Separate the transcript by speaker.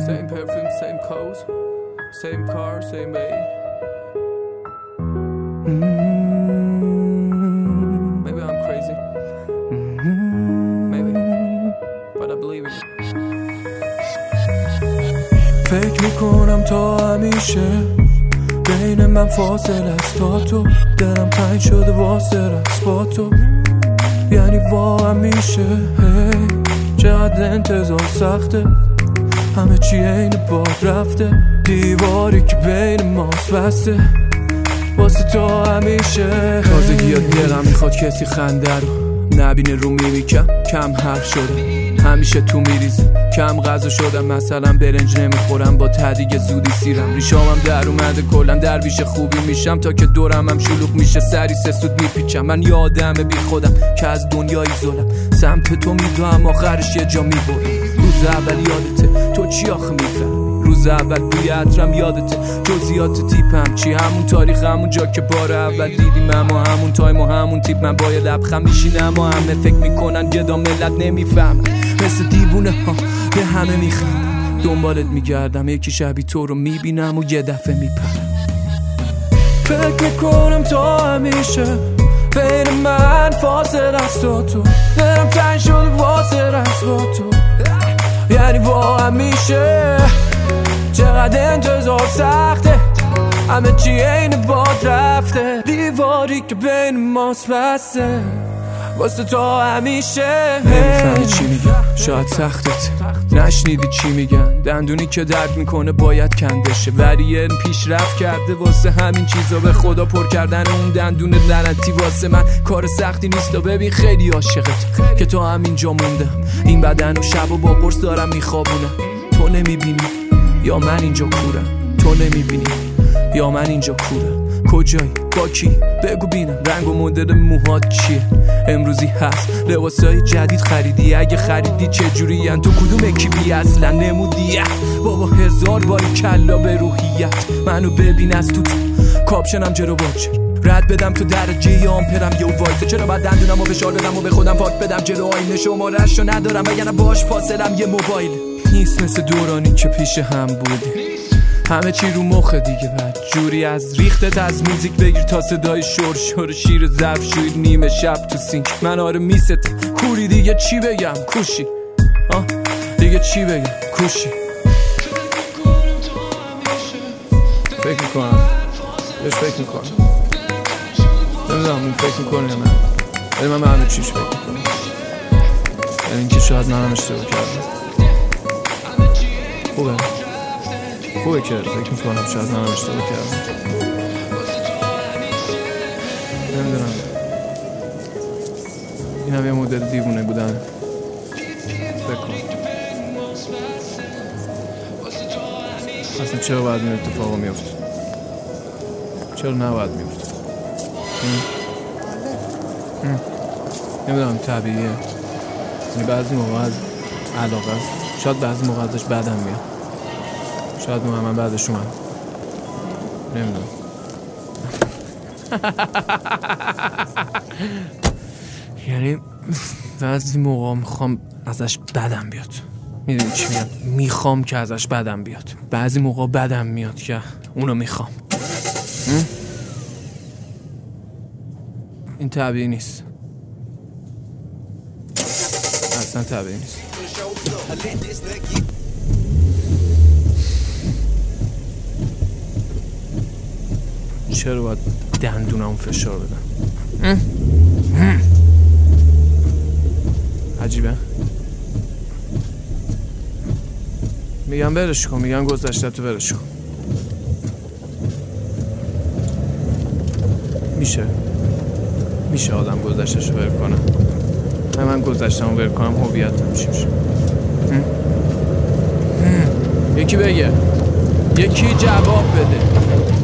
Speaker 1: Same perfume, same clothes, same car, same way. Maybe I'm crazy. Maybe, but I believe in it. فکر میکنم تا همیشه بین من فاصله است تا تو، دلم تنگ شده واسه رقص با تو، یعنی واقعا میشه چقدر انتظار سخته، همه چی عین باد رفته، دیواری که بین ماست بسته واسه تو همیشه. تازگی ها دلم میخواد کسی خنده رو نبینه، رو میمیکم کم حرف شده، همیشه تو میریزم کم غذا شدم، مثلا برنج نمیخورم با تدیگ زودی سیرم، ریشامم در اومده کلن درویش خوبی میشم، تا که دورم هم شلوغ میشه سری سه سود میپیچم. من یه آدم بی خودم که از دنیای زلم، سمت تو میدوام آخرش یه جا میبرم. روز اول یادته تو چی آخه میفهم، روز اول بوی عطرم یادته، جزئیات تیپم چی، همون تاریخ همون جا که بار اول دیدیم، اما همون تایم و همون تیپ. من باید لبخم میشینم اما همه فکر میکنن گدا ملت نمیفهمن، مثل دیوونه ها به همه میخندم، دنبالت میگردم یکی شبیه تو رو میبینم و یه دفعه میپرم. فکر میکنم تا همیشه بین من فاصله است تا تو، دلم تنگ شده واسه رقص با تو، یعنی واقعا میشه چقدر انتظار سخته، همه چی عین باد رفته، دیواری که بین ماست بسته واسه تو همیشه. نمیفهمی چی میگن، شاید سختت نشنیدی چی میگن، دندونی که درد میکنه باید کندشه، ولی علم پیشرفت کرده واسه همین چیزا، به خدا پر کردن اون دندون لعنتی واسه من کار سختی نیست. و ببین خیلی عاشقت که تو همینجا موندم، این بدن و شب و با قرص دارم میخوابونم، تو نمیبینی یا من اینجا کورم، تو نمیبینی یا من اینجا کورم، کجایی با کی بگو بینم، رنگ و مدل موهات چیه، امروزی هست لباسای جدید خریدی، اگه خریدی چجوری ان، تو کدوم اکیبی اصلا نمودی، بابا هزار باری کلا به روحیت، منو ببین از تو کاپشنم جلو باچر، رد بدم تو درجه یا آمپرم یه وایسه، چرا باید دندونم و فشار بدم و به خودم پاک بدم جلو آینه، شماره‌شو ندارم وگرنه باش فاصلم یه موبایل نیست، مثل دورانی که پیش هم بودی، همه چی رو مخه دیگه، بعد جوری از ریختت از موزیک بگیر تا صدای شور شور شیر ظرفشویی نیمه شب تو سینک، من آره میستم کوری دیگه چی بگم کوشی، دیگه چی بگم کوشی. فکر میکنم بهش فکر میکنم، نمیدونم اون فکر میکنه یا نه، ولی من به همه چیش فکر میکنم، یعنی اینکه شاید منم اشتباه کردم. خوبه که فکر میکنم شاید منم اشتباه کردم، نمیدونم، این هم یه مدل دیوونه بودن، فکر کنم اصلا چرا باید این اتفاقا میفته، چرا نباید میفته، نمیدونم طبیعیه، یعنی بعضی موقع از علاقه است، شاید بعضی موقع ازش بدم میاد، شاید من بعدش اومد، نمیدونم. یعنی بعضی موقع میخوام ازش بدم بیاد، میدونی چی میگم، میخوام که ازش بدم بیاد، بعضی موقع بدم میاد که اونو میخوام. این طبیعی نیست، اصلا طبیعی نیست. چرا باید دندونم فشار بدم؟ عجیبه. میگم برش کن، میگم گذشته تو برش کن. میشه آدم گذشتش رو بر کنم، من گذشتم رو بر کنم هویتم چی میشه؟ یکی بگه، یکی جواب بده.